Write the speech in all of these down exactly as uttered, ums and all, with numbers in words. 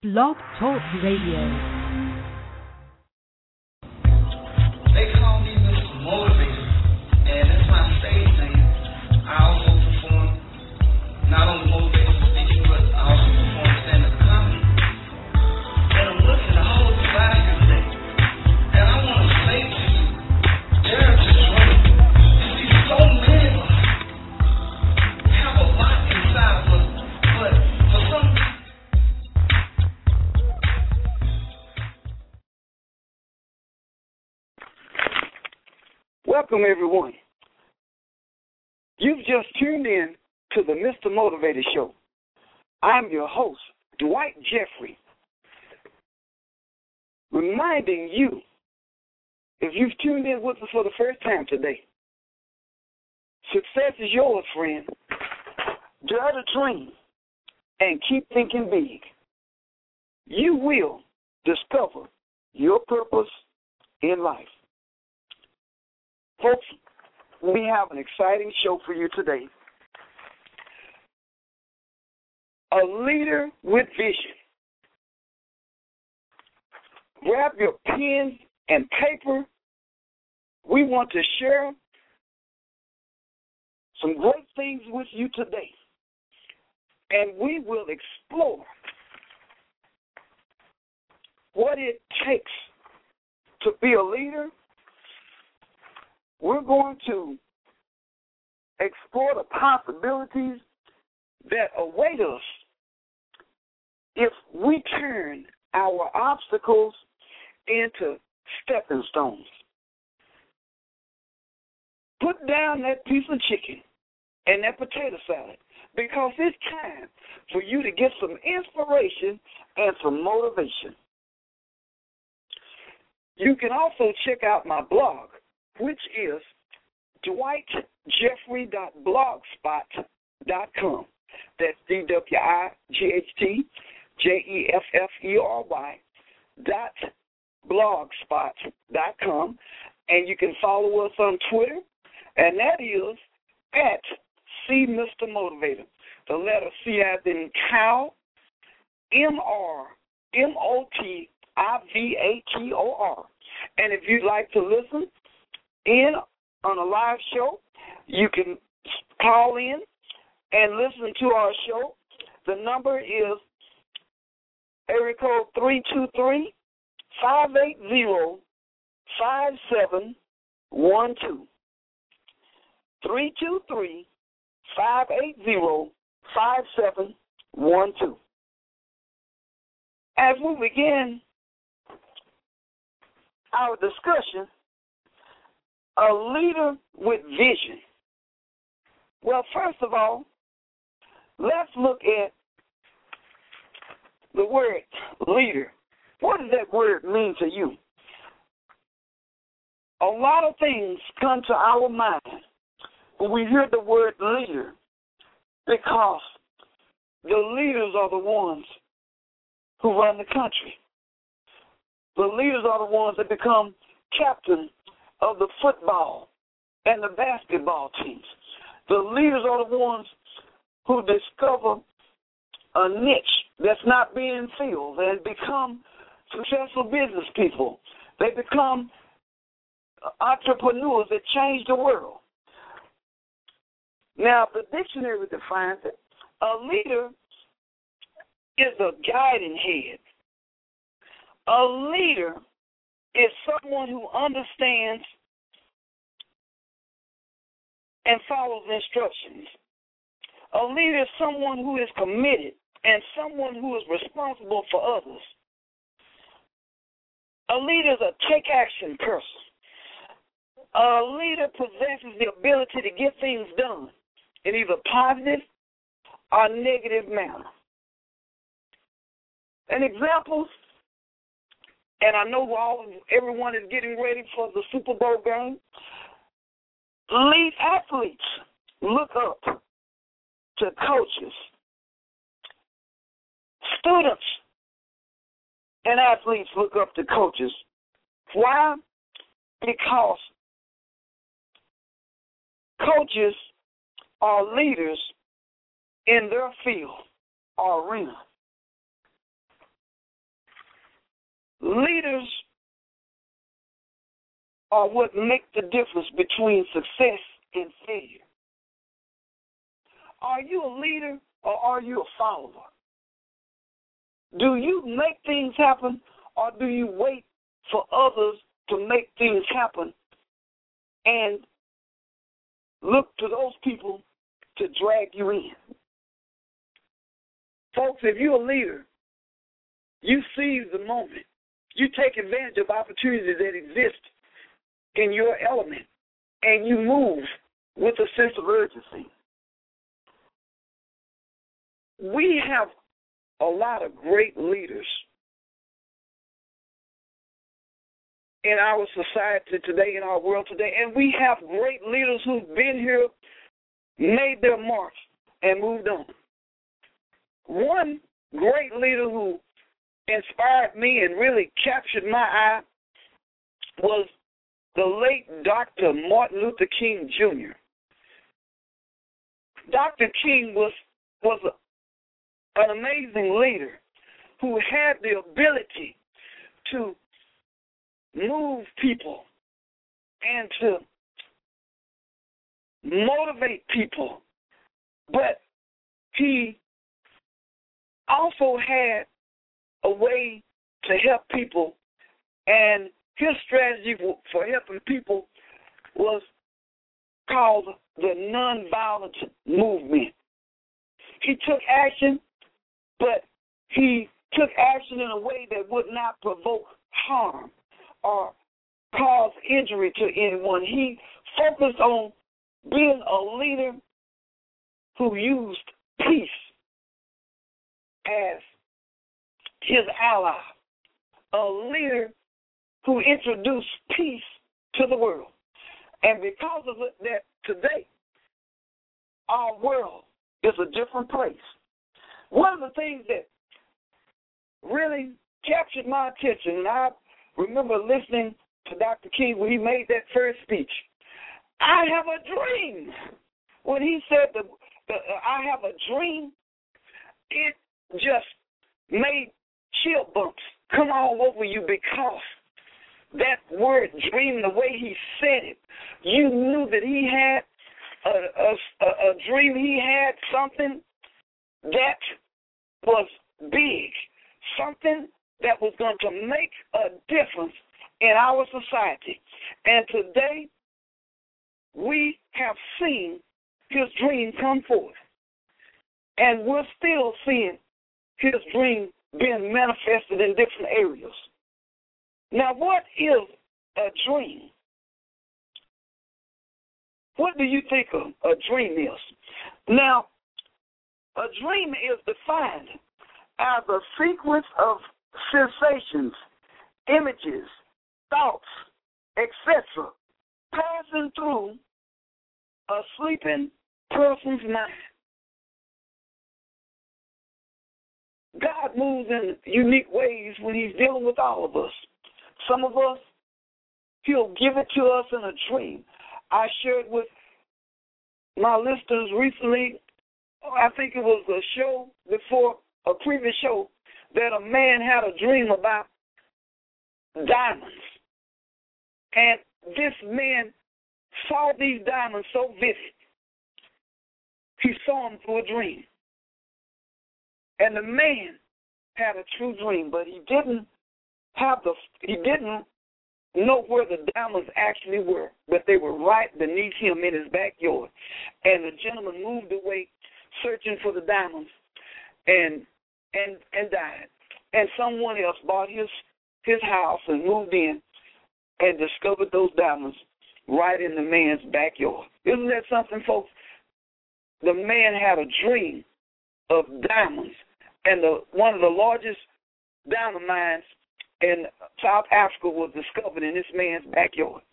Blog Talk Radio. They call me Mister Motivator, and that's my stage name. I also perform not only motivational speaking, but I also perform stand-up comedy. And I'm looking at all of you out here today, and I want to say to you, Derek is right. You see, so many of us have a lot inside of us, but for some Welcome, everyone. You've just tuned in to the Mister Motivator Show. I'm your host, Dwight Jeffrey, reminding you, if you've tuned in with us for the first time today, success is yours, friend. Dare to dream and keep thinking big. You will discover your purpose in life. Folks, we have an exciting show for you today. A leader with vision. Grab your pen and paper. We want to share some great things with you today. And we will explore what it takes to be a leader. We're going to explore the possibilities that await us if we turn our obstacles into stepping stones. Put down that piece of chicken and that potato salad, because it's time for you to get some inspiration and some motivation. You can also check out my blog, which is dwight jeffrey dot blogspot dot com. That's D W I G H T J E F F E R Y dot blogspot dot com. And you can follow us on Twitter, and that is at C Mister Motivator. The letter C as in cow, M R M O T I V A T O R. And if you'd like to listen in on a live show, you can call in and listen to our show. The number is area code three two three, five eight zero, five seven one two. three two three, five eight zero, five seven one two. As we begin our discussion, a leader with vision. Well, first of all, let's look at the word leader. What does that word mean to you? A lot of things come to our mind when we hear the word leader, because the leaders are the ones who run the country. The leaders are the ones that become captain of the football and the basketball teams. The leaders are the ones who discover a niche that's not being filled and become successful business people. They become entrepreneurs that change the world. Now, the dictionary defines it. A leader is a guiding head. A leader is someone who understands and follows instructions. A leader is someone who is committed and someone who is responsible for others. A leader is a take-action person. A leader possesses the ability to get things done in either positive or negative manner. An example, and I know all everyone is getting ready for the Super Bowl game. Elite athletes look up to coaches. Students and athletes look up to coaches. Why? Because coaches are leaders in their field or arena. leaders are what make the difference between success and failure. Are you a leader or are you a follower? Do you make things happen or do you wait for others to make things happen and look to those people to drag you in? Folks, if you're a leader, you seize the moment. You take advantage of opportunities that exist in your element, and you move with a sense of urgency. We have a lot of great leaders in our society today, in our world today, and we have great leaders who've been here, made their marks, and moved on. One great leader who inspired me and really captured my eye was the late Doctor Martin Luther King Junior Doctor King was was a, an amazing leader who had the ability to move people and to motivate people, but he also had a way to help people, and his strategy for helping people was called the nonviolent movement. He took action, but he took action in a way that would not provoke harm or cause injury to anyone. He focused on being a leader who used peace as his ally, a leader who introduced peace to the world. And because of it, that today, our world is a different place. One of the things that really captured my attention, and I remember listening to Doctor King when he made that first speech, I have a dream. When he said, the, the, I have a dream, it just made chill bumps come all over you, because that word dream, the way he said it, you knew that he had a, a, a dream. He had something that was big, something that was going to make a difference in our society. And today, we have seen his dream come forth. And we're still seeing his dream being manifested in different areas. Now, what is a dream? What do you think a, a dream is? Now, a dream is defined as a sequence of sensations, images, thoughts, et cetera, passing through a sleeping person's mind. God moves in unique ways when he's dealing with all of us. Some of us, he'll give it to us in a dream. I shared with my listeners recently, I think it was a show before, a previous show, that a man had a dream about diamonds. And this man saw these diamonds so vivid. He saw them through a dream. And the man had a true dream, but he didn't have the, he didn't know where the diamonds actually were, but they were right beneath him in his backyard. And the gentleman moved away searching for the diamonds and and and died. And someone else bought his his house and moved in and discovered those diamonds right in the man's backyard. Isn't that something, folks? The man had a dream of diamonds, and the one of the largest diamond mines in South Africa was discovered in this man's backyard.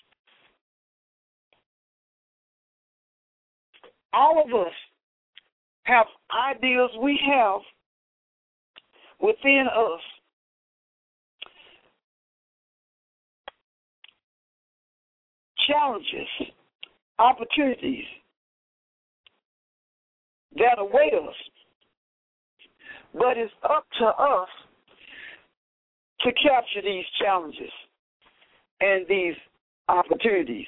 All of us have ideas we have within us challenges, opportunities that await us. But it's up to us to capture these challenges and these opportunities.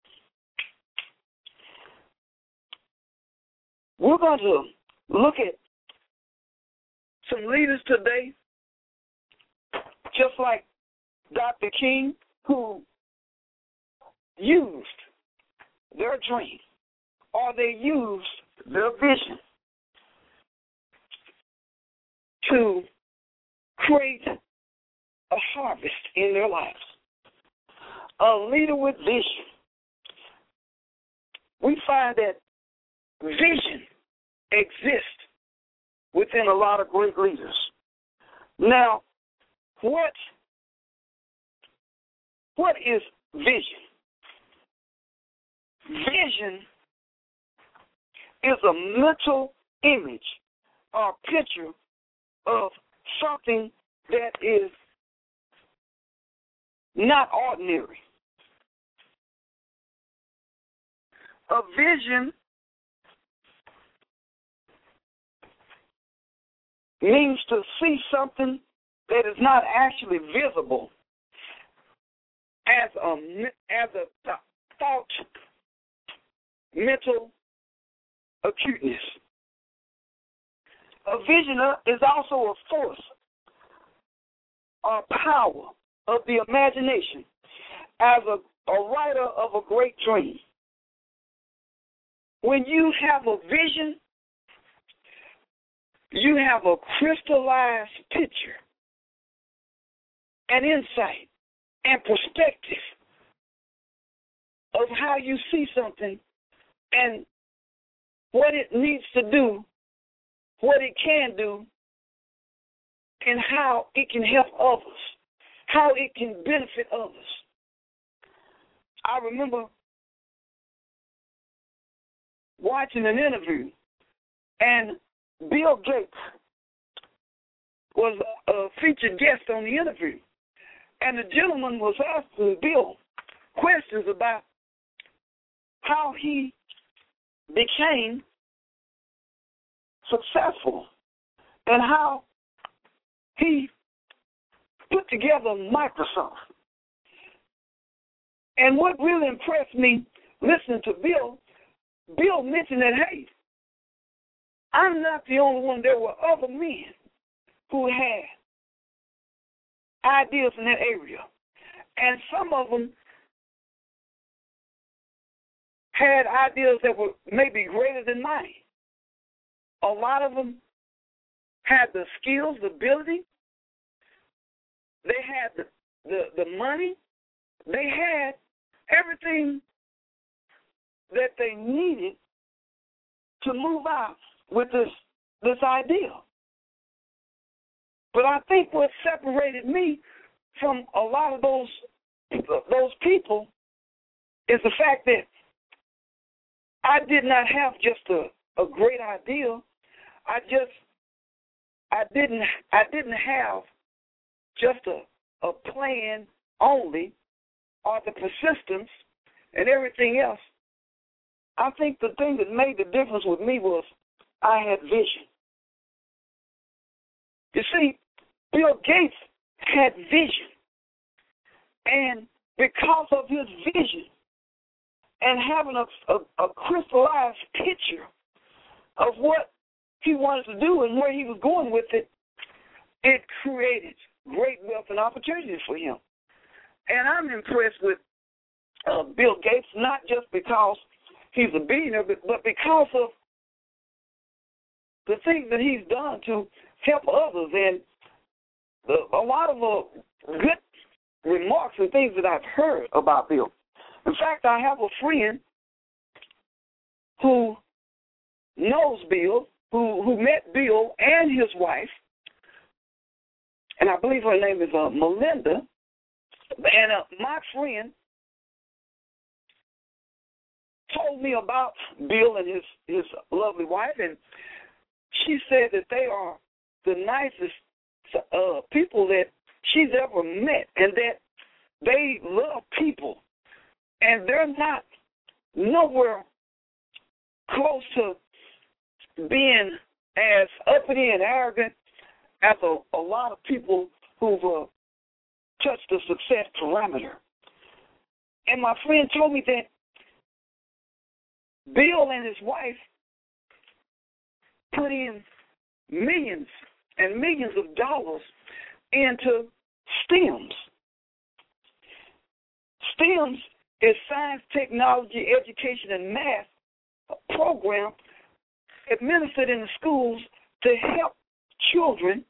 We're going to look at some leaders today, just like Doctor King, who used their dream or they used their vision to create a harvest in their lives. A leader with vision. We find that vision exists within a lot of great leaders. Now, what, what is vision? Vision is a mental image or picture of something that is not ordinary. A vision means to see something that is not actually visible as a, as a th- thought, mental acuteness. A vision is also a force or power of the imagination as a, a writer of a great dream. When you have a vision, you have a crystallized picture, an insight, and perspective of how you see something and what it needs to do, what it can do, and how it can help others, how it can benefit others. I remember watching an interview, and Bill Gates was a featured guest on the interview, and the gentleman was asking Bill questions about how he became successful and how he put together Microsoft. And what really impressed me listening to Bill, Bill mentioned that, hey, I'm not the only one. There were other men who had ideas in that area. And some of them had ideas that were maybe greater than mine. A lot of them had the skills, the ability. They had the, the, the money. They had everything that they needed to move out with this this idea. But I think what separated me from a lot of those those people is the fact that I did not have just a, a great idea. I just I didn't I didn't have just a, a plan only or the persistence and everything else. I think the thing that made the difference with me was I had vision. You see, Bill Gates had vision. And because of his vision and having a, a, a crystallized picture of what he wanted to do and where he was going with it, it created great wealth and opportunities for him. And I'm impressed with uh, Bill Gates, not just because he's a billionaire, but, but because of the things that he's done to help others. And the, a lot of uh, good remarks and things that I've heard about Bill. In fact, I have a friend who knows Bill, who, who met Bill and his wife, and I believe her name is uh, Melinda. And uh, my friend told me about Bill and his, his lovely wife, and she said that they are the nicest uh, people that she's ever met, and that they love people, and they're not nowhere close to being as uppity and arrogant as a, a lot of people who've uh, touch the success parameter. And my friend told me that Bill and his wife put in millions and millions of dollars into STEMS. STEMS is science, technology, education, and math program administered in the schools to help children,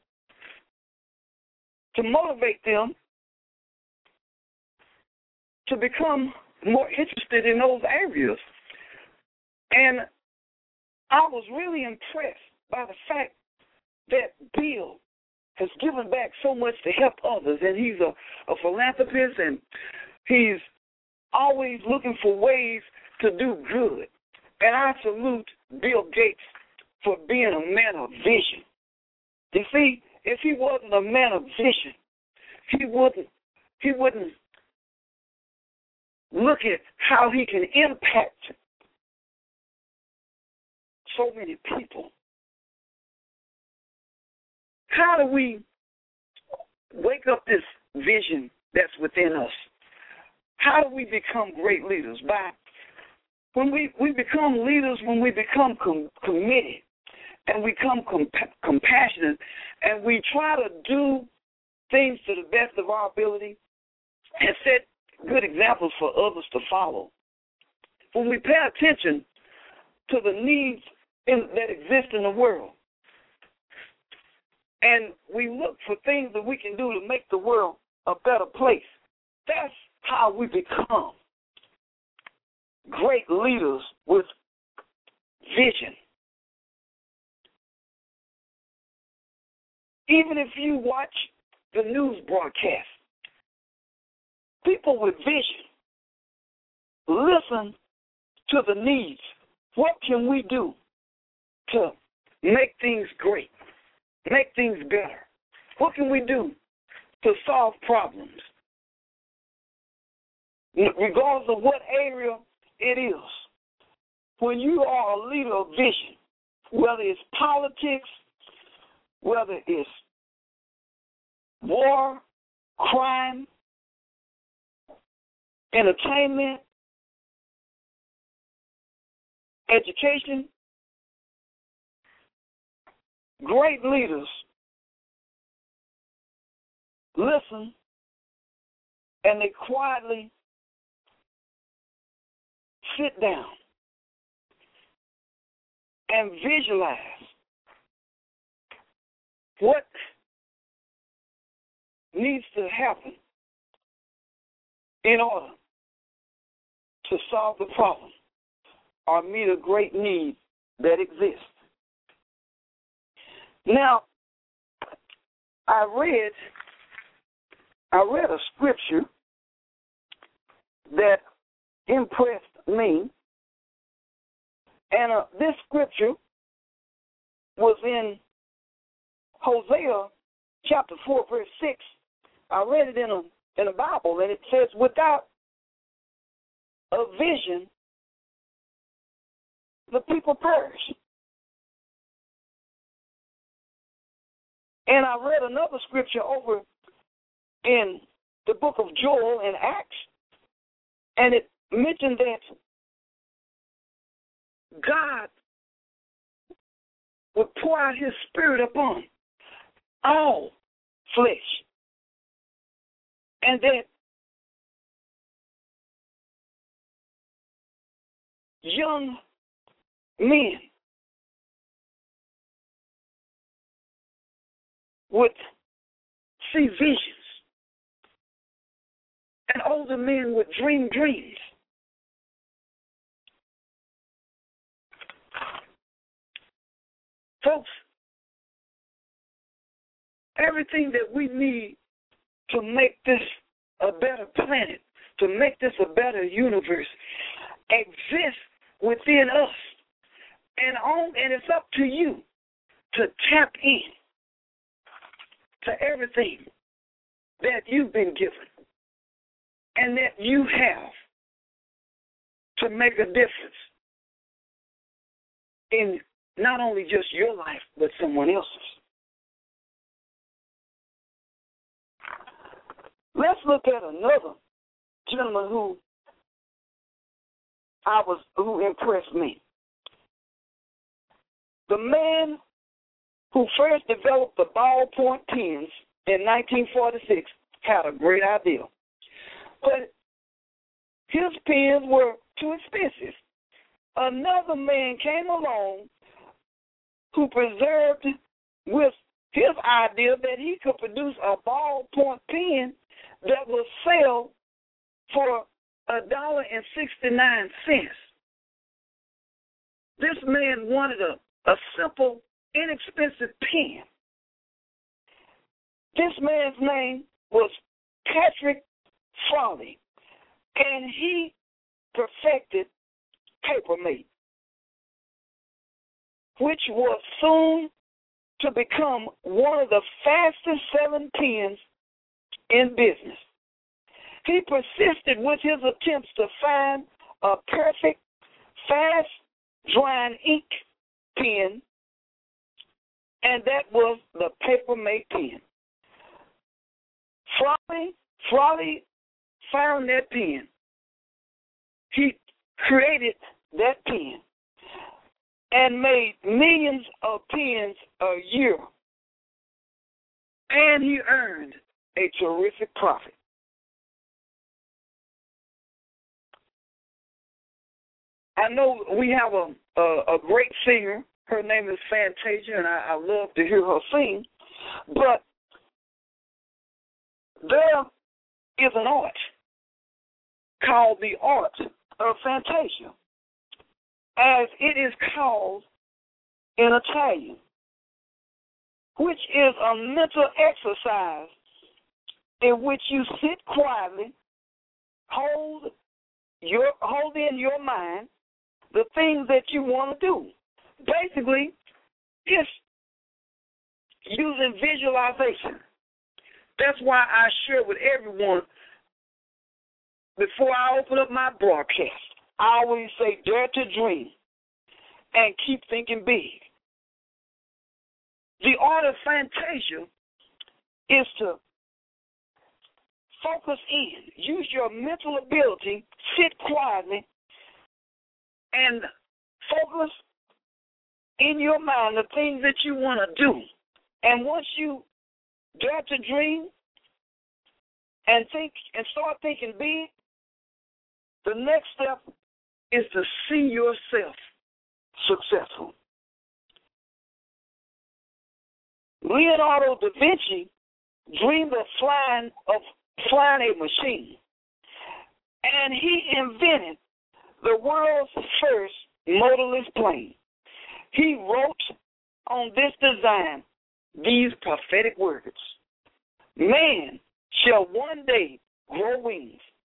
to motivate them to become more interested in those areas. And I was really impressed by the fact that Bill has given back so much to help others, and he's a, a philanthropist, and he's always looking for ways to do good. And I salute Bill Gates for being a man of vision. You see, if he wasn't a man of vision, he wouldn't he wouldn't look at how he can impact so many people. How do we wake up this vision that's within us? How do we become great leaders? By when we, we become leaders, when we become com- committed and we become comp- compassionate and we try to do things to the best of our ability and set good examples for others to follow. When we pay attention to the needs in, that exist in the world, and we look for things that we can do to make the world a better place, that's how we become great leaders with vision. Even if you watch the news broadcast, people with vision listen to the needs. What can we do to make things great, make things better? What can we do to solve problems? Regardless of what area it is, when you are a leader of vision, whether it's politics, whether it's war, crime, entertainment, education, great leaders listen and they quietly sit down and visualize what needs to happen in order to solve the problem or meet a great need that exists. Now, I read I read a scripture that impressed me, and uh, this scripture was in Hosea chapter four, verse six. I read it in a in a Bible, and it says, "Without a vision, the people perish." And I read another scripture over in the book of Joel and Acts, and it mentioned that God would pour out his spirit upon all flesh, and that young men would see visions, and older men would dream dreams. Folks, everything that we need to make this a better planet, to make this a better universe, exists within us. And on, and it's up to you to tap in to everything that you've been given and that you have to make a difference in not only just your life, but someone else's. Let's look at another gentleman who I was who impressed me. The man who first developed the ballpoint pens in nineteen forty-six had a great idea. But his pens were too expensive. Another man came along who preserved with his idea that he could produce a ballpoint pen that would sell for a dollar and sixty-nine cents. This man wanted a, a simple, inexpensive pen. This man's name was Patrick Frawley, and he perfected Papermate, which was soon to become one of the fastest selling pens in business. He persisted with his attempts to find a perfect, fast-drying ink pen, and that was the Papermate pen. Frawley, Frawley found that pen. He created that pen and made millions of pens a year, and he earned a terrific profit. I know we have a, a, a great singer. Her name is Fantasia, and I, I love to hear her sing, but there is an art called the art of Fantasia, as it is called in Italian, which is a mental exercise in which you sit quietly, hold your hold in your mind the things that you want to do. Basically, it's using visualization. That's why I share with everyone, before I open up my broadcast, I always say, dare to dream and keep thinking big. The art of Fantasia is to focus in, use your mental ability, sit quietly, and focus in your mind the things that you want to do. And once you dare to dream and think and start thinking big, the next step is to see yourself successful. Leonardo da Vinci dreamed of flying of flying a machine, and he invented the world's first motorless plane. He wrote on this design these prophetic words: man shall one day grow wings.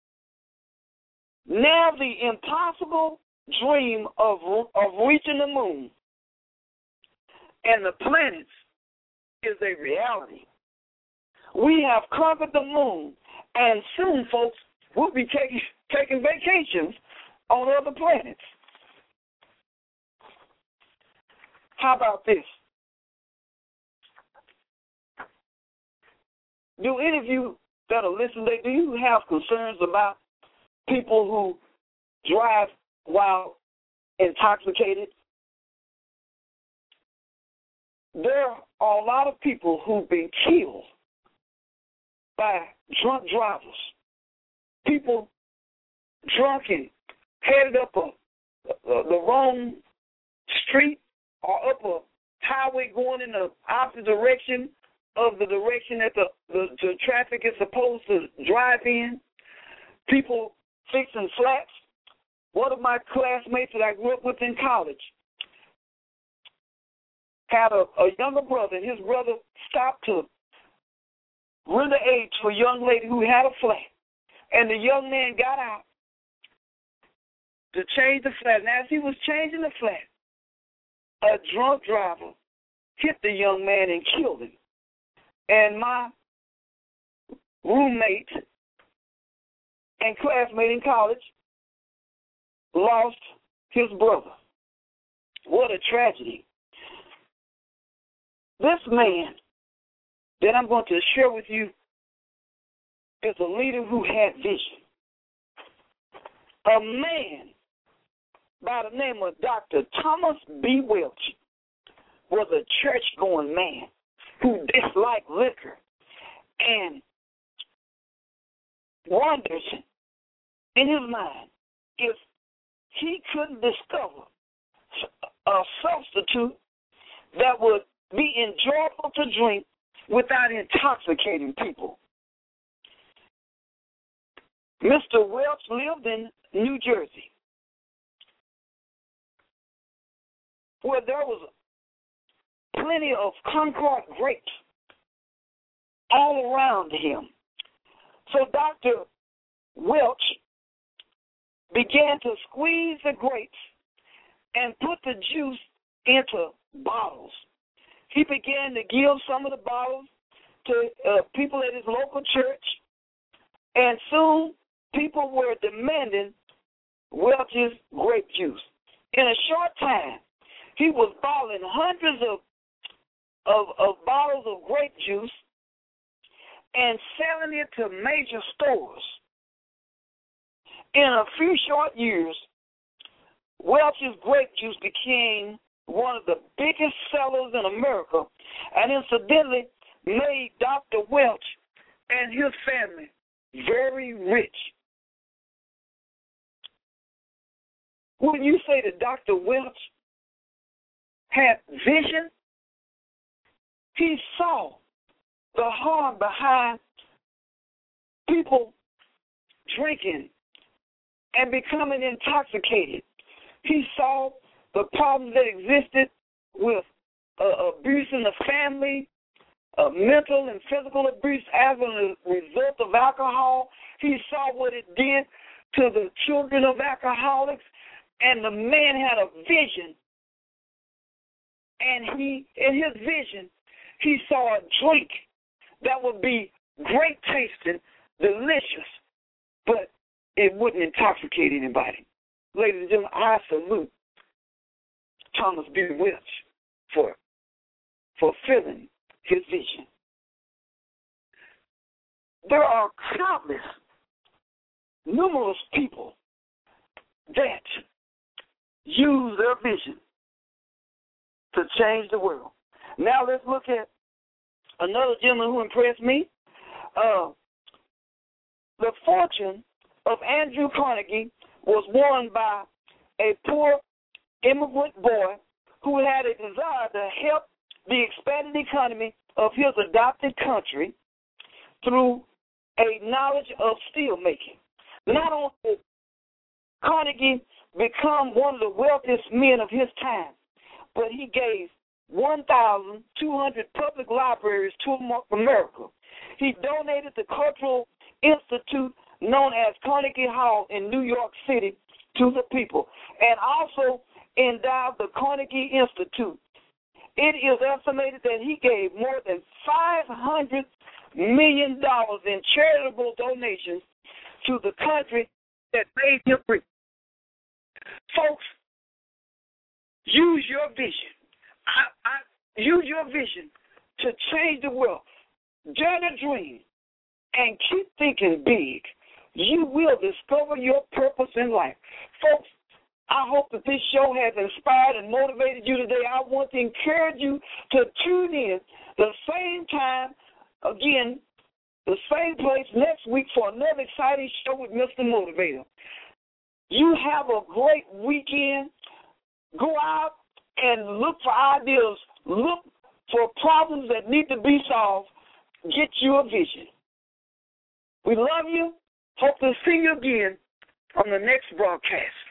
Now the impossible dream of, of reaching the moon and the planets is a reality. We have conquered the moon, and soon, folks, we'll be taking, taking vacations on other planets. How about this? Do any of you that are listening, do you have concerns about people who drive while intoxicated? There are a lot of people who've been killed by drunk drivers. People drunk and headed up a, a, the wrong street or up a highway going in the opposite direction of the direction that the, the, the traffic is supposed to drive in. People fixing flats. One of my classmates that I grew up with in college had a, a younger brother, and his brother stopped to render aid to a young lady who had a flat. And the young man got out to change the flat. And as he was changing the flat, a drunk driver hit the young man and killed him. And my roommate and classmate in college lost his brother. What a tragedy. This man that I'm going to share with you is a leader who had vision. A man by the name of Doctor Thomas B. Welch was a church-going man who disliked liquor and wonders in his mind if he couldn't discover a substitute that would be enjoyable to drink without intoxicating people. Mister Welch lived in New Jersey, where there was plenty of Concord grapes all around him. So Doctor Welch began to squeeze the grapes and put the juice into bottles. He began to give some of the bottles to uh, people at his local church, and soon people were demanding Welch's grape juice. In a short time, he was bottling hundreds of, of, of bottles of grape juice and selling it to major stores. In a few short years, Welch's grape juice became one of the biggest sellers in America, and incidentally made Doctor Welch and his family very rich. When you say that Doctor Welch had vision, he saw the harm behind people drinking and becoming intoxicated. He saw the problems that existed with uh, abuse in the family, uh, mental and physical abuse as a result of alcohol. He saw what it did to the children of alcoholics, and the man had a vision. And he, in his vision, he saw a drink that would be great tasting, delicious, but it wouldn't intoxicate anybody. Ladies and gentlemen, I salute Thomas B. Welch for fulfilling his vision. There are countless, numerous people that use their vision to change the world. Now let's look at another gentleman who impressed me. Uh, the fortune of Andrew Carnegie was won by a poor immigrant boy who had a desire to help the expanding economy of his adopted country through a knowledge of steel making. Not only did Carnegie become one of the wealthiest men of his time, but he gave one thousand two hundred public libraries to America. He donated the Cultural Institute known as Carnegie Hall in New York City to the people, and also endowed the Carnegie Institute. It is estimated that he gave more than five hundred million dollars in charitable donations to the country that made him free. Folks, use your vision. I, I, use your vision to change the world. Dare to dream and keep thinking big. You will discover your purpose in life. Folks, I hope that this show has inspired and motivated you today. I want to encourage you to tune in the same time, again, the same place next week for another exciting show with Mister Motivator. You have a great weekend. Go out and look for ideas. Look for problems that need to be solved. Get you a vision. We love you. Hope to see you again on the next broadcast.